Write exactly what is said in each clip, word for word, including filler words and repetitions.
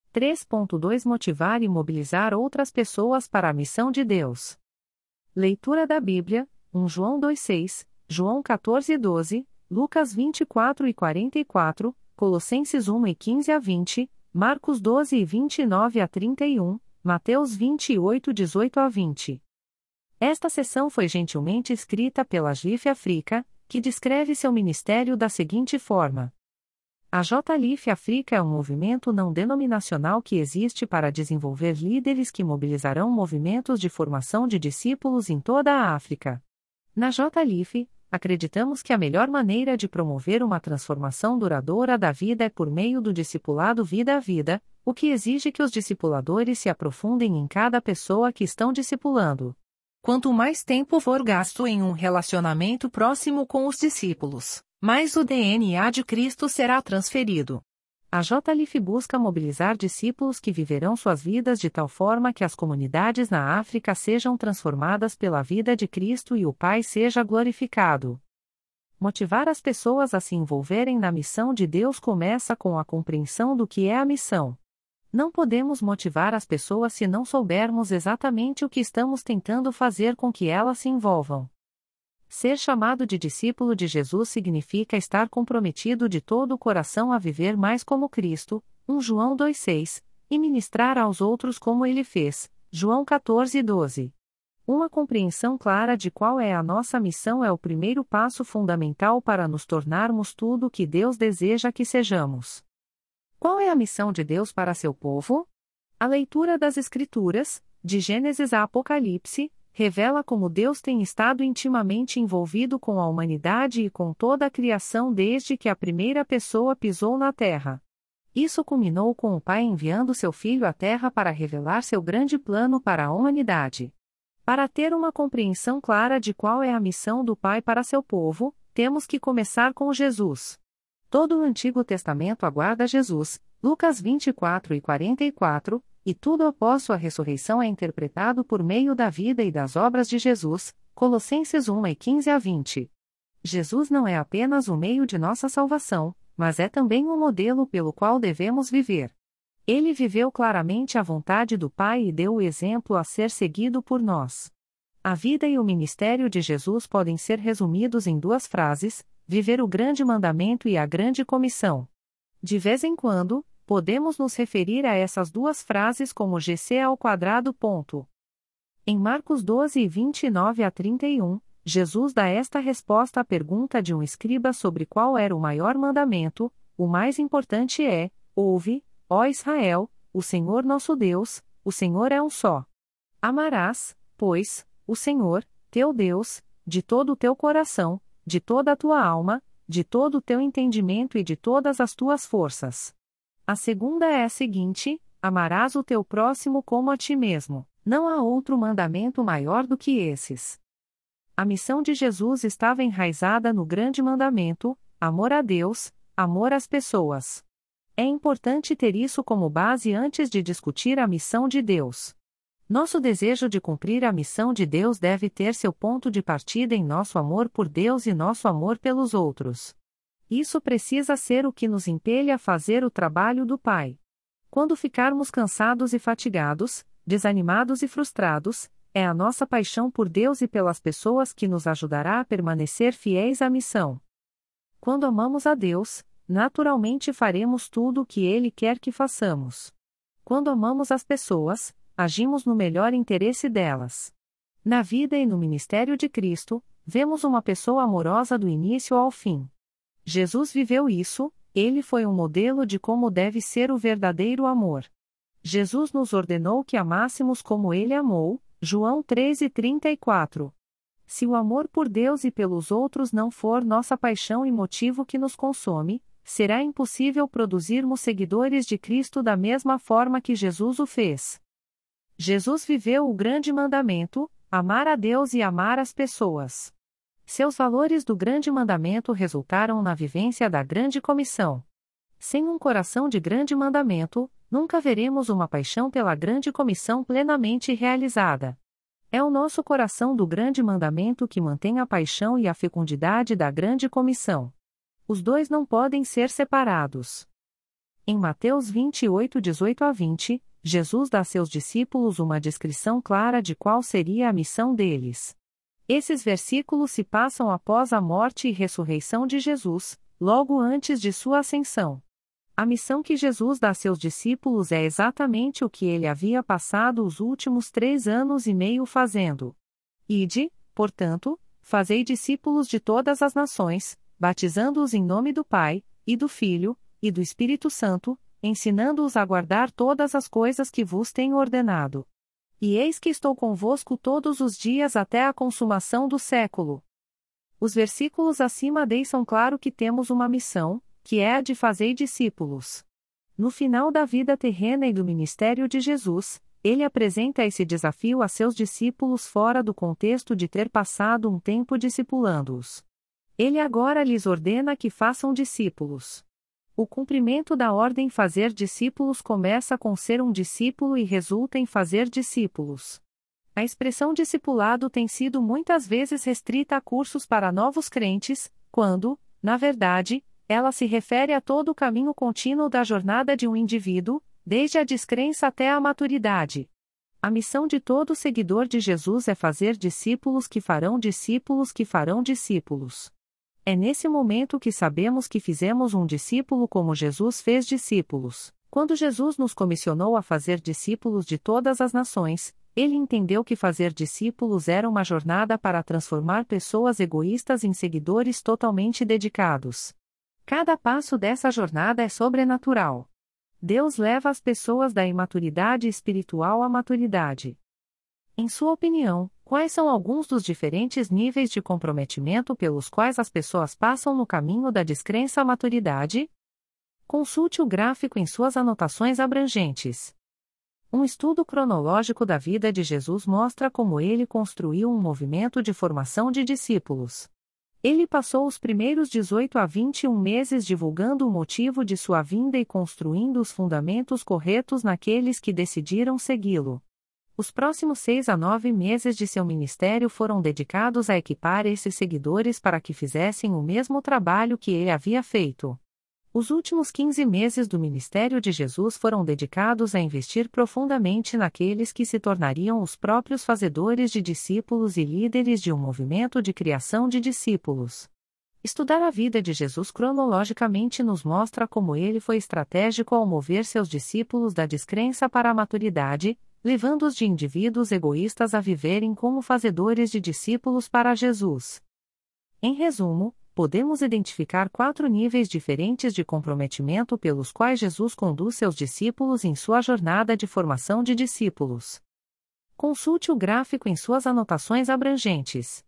três ponto dois Motivar e mobilizar outras pessoas para a missão de Deus. Leitura da Bíblia, um João dois seis, João quatorze doze, Lucas vinte e quatro e quarenta e quatro, Colossenses um e quinze a vinte, Marcos doze e vinte e nove a trinta e um, Mateus vinte e oito, dezoito a vinte. Esta sessão foi gentilmente escrita pela J L I F Africa, que descreve seu ministério da seguinte forma. A J L I F Africa é um movimento não denominacional que existe para desenvolver líderes que mobilizarão movimentos de formação de discípulos em toda a África. Na J L I F, acreditamos que a melhor maneira de promover uma transformação duradoura da vida é por meio do discipulado vida a vida, o que exige que os discipuladores se aprofundem em cada pessoa que estão discipulando. Quanto mais tempo for gasto em um relacionamento próximo com os discípulos, mais o D N A de Cristo será transferido. A J L I F busca mobilizar discípulos que viverão suas vidas de tal forma que as comunidades na África sejam transformadas pela vida de Cristo e o Pai seja glorificado. Motivar as pessoas a se envolverem na missão de Deus começa com a compreensão do que é a missão. Não podemos motivar as pessoas se não soubermos exatamente o que estamos tentando fazer com que elas se envolvam. Ser chamado de discípulo de Jesus significa estar comprometido de todo o coração a viver mais como Cristo, um João dois seis, e ministrar aos outros como ele fez, João quatorze doze. Uma compreensão clara de qual é a nossa missão é o primeiro passo fundamental para nos tornarmos tudo o que Deus deseja que sejamos. Qual é a missão de Deus para seu povo? A leitura das Escrituras, de Gênesis a Apocalipse, revela como Deus tem estado intimamente envolvido com a humanidade e com toda a criação desde que a primeira pessoa pisou na Terra. Isso culminou com o Pai enviando seu Filho à Terra para revelar seu grande plano para a humanidade. Para ter uma compreensão clara de qual é a missão do Pai para seu povo, temos que começar com Jesus. Todo o Antigo Testamento aguarda Jesus, Lucas vinte e quatro e quarenta e quatro, e tudo após sua ressurreição é interpretado por meio da vida e das obras de Jesus, Colossenses um e quinze a vinte. Jesus não é apenas o meio de nossa salvação, mas é também um modelo pelo qual devemos viver. Ele viveu claramente a vontade do Pai e deu o exemplo a ser seguido por nós. A vida e o ministério de Jesus podem ser resumidos em duas frases: viver o grande mandamento e a grande comissão. De vez em quando, podemos nos referir a essas duas frases como G C ao quadrado. Ponto. Em Marcos doze, vinte e nove a trinta e um, Jesus dá esta resposta à pergunta de um escriba sobre qual era o maior mandamento: o mais importante é: ouve, ó Israel, o Senhor nosso Deus, o Senhor é um só. Amarás, pois, o Senhor, teu Deus, de todo o teu coração, de toda a tua alma, de todo o teu entendimento e de todas as tuas forças. A segunda é a seguinte: amarás o teu próximo como a ti mesmo. Não há outro mandamento maior do que esses. A missão de Jesus estava enraizada no grande mandamento: amor a Deus, amor às pessoas. É importante ter isso como base antes de discutir a missão de Deus. Nosso desejo de cumprir a missão de Deus deve ter seu ponto de partida em nosso amor por Deus e nosso amor pelos outros. Isso precisa ser o que nos impele a fazer o trabalho do Pai. Quando ficarmos cansados e fatigados, desanimados e frustrados, é a nossa paixão por Deus e pelas pessoas que nos ajudará a permanecer fiéis à missão. Quando amamos a Deus, naturalmente faremos tudo o que Ele quer que façamos. Quando amamos as pessoas, agimos no melhor interesse delas. Na vida e no ministério de Cristo, vemos uma pessoa amorosa do início ao fim. Jesus viveu isso, ele foi um modelo de como deve ser o verdadeiro amor. Jesus nos ordenou que amássemos como ele amou, João treze, trinta e quatro. Se o amor por Deus e pelos outros não for nossa paixão e motivo que nos consome, será impossível produzirmos seguidores de Cristo da mesma forma que Jesus o fez. Jesus viveu o grande mandamento: amar a Deus e amar as pessoas. Seus valores do grande mandamento resultaram na vivência da grande comissão. Sem um coração de grande mandamento, nunca veremos uma paixão pela grande comissão plenamente realizada. É o nosso coração do grande mandamento que mantém a paixão e a fecundidade da grande comissão. Os dois não podem ser separados. Em Mateus vinte e oito, dezoito a vinte, Jesus dá a seus discípulos uma descrição clara de qual seria a missão deles. Esses versículos se passam após a morte e ressurreição de Jesus, logo antes de sua ascensão. A missão que Jesus dá a seus discípulos é exatamente o que ele havia passado os últimos três anos e meio fazendo. Ide, portanto, fazei discípulos de todas as nações, batizando-os em nome do Pai, e do Filho, e do Espírito Santo, ensinando-os a guardar todas as coisas que vos tenho ordenado. E eis que estou convosco todos os dias até a consumação do século. Os versículos acima deixam claro que temos uma missão, que é a de fazer discípulos. No final da vida terrena e do ministério de Jesus, ele apresenta esse desafio a seus discípulos fora do contexto de ter passado um tempo discipulando-os. Ele agora lhes ordena que façam discípulos. O cumprimento da ordem fazer discípulos começa com ser um discípulo e resulta em fazer discípulos. A expressão discipulado tem sido muitas vezes restrita a cursos para novos crentes, quando, na verdade, ela se refere a todo o caminho contínuo da jornada de um indivíduo, desde a descrença até a maturidade. A missão de todo seguidor de Jesus é fazer discípulos que farão discípulos que farão discípulos. É nesse momento que sabemos que fizemos um discípulo como Jesus fez discípulos. Quando Jesus nos comissionou a fazer discípulos de todas as nações, ele entendeu que fazer discípulos era uma jornada para transformar pessoas egoístas em seguidores totalmente dedicados. Cada passo dessa jornada é sobrenatural. Deus leva as pessoas da imaturidade espiritual à maturidade. Em sua opinião, quais são alguns dos diferentes níveis de comprometimento pelos quais as pessoas passam no caminho da descrença à maturidade? Consulte o gráfico em suas anotações abrangentes. Um estudo cronológico da vida de Jesus mostra como ele construiu um movimento de formação de discípulos. Ele passou os primeiros dezoito a vinte e um meses divulgando o motivo de sua vinda e construindo os fundamentos corretos naqueles que decidiram segui-lo. Os próximos seis a nove meses de seu ministério foram dedicados a equipar esses seguidores para que fizessem o mesmo trabalho que ele havia feito. Os últimos quinze meses do ministério de Jesus foram dedicados a investir profundamente naqueles que se tornariam os próprios fazedores de discípulos e líderes de um movimento de criação de discípulos. Estudar a vida de Jesus cronologicamente nos mostra como ele foi estratégico ao mover seus discípulos da descrença para a maturidade, levando-os de indivíduos egoístas a viverem como fazedores de discípulos para Jesus. Em resumo, podemos identificar quatro níveis diferentes de comprometimento pelos quais Jesus conduz seus discípulos em sua jornada de formação de discípulos. Consulte o gráfico em suas anotações abrangentes.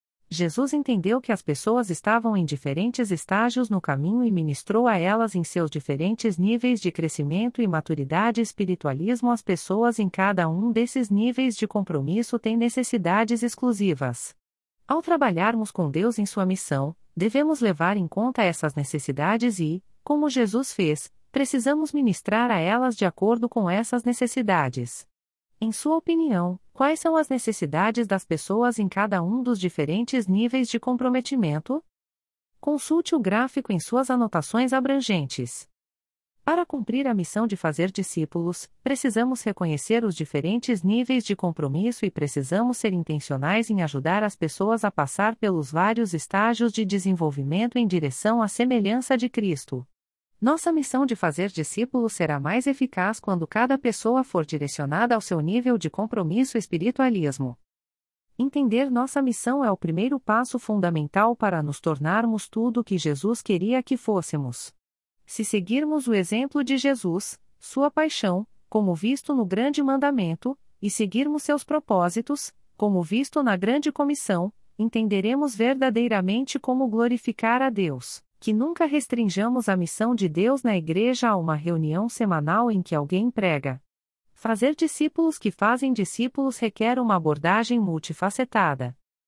Jesus entendeu que as pessoas estavam em diferentes estágios no caminho e ministrou a elas em seus diferentes níveis de crescimento e maturidade. Espiritualismo. As pessoas em cada um desses níveis de compromisso têm necessidades exclusivas. Ao trabalharmos com Deus em sua missão, devemos levar em conta essas necessidades e, como Jesus fez, precisamos ministrar a elas de acordo com essas necessidades. Em sua opinião, quais são as necessidades das pessoas em cada um dos diferentes níveis de comprometimento? Consulte o gráfico em suas anotações abrangentes. Para cumprir a missão de fazer discípulos, precisamos reconhecer os diferentes níveis de compromisso e precisamos ser intencionais em ajudar as pessoas a passar pelos vários estágios de desenvolvimento em direção à semelhança de Cristo. Nossa missão de fazer discípulos será mais eficaz quando cada pessoa for direcionada ao seu nível de compromisso e espiritualismo. Entender nossa missão é o primeiro passo fundamental para nos tornarmos tudo o que Jesus queria que fôssemos. Se seguirmos o exemplo de Jesus, sua paixão, como visto no Grande Mandamento, e seguirmos seus propósitos, como visto na Grande Comissão, entenderemos verdadeiramente como glorificar a Deus. Que nunca restringamos a missão de Deus na igreja a uma reunião semanal em que alguém prega. Fazer discípulos que fazem discípulos requer uma abordagem multifacetada.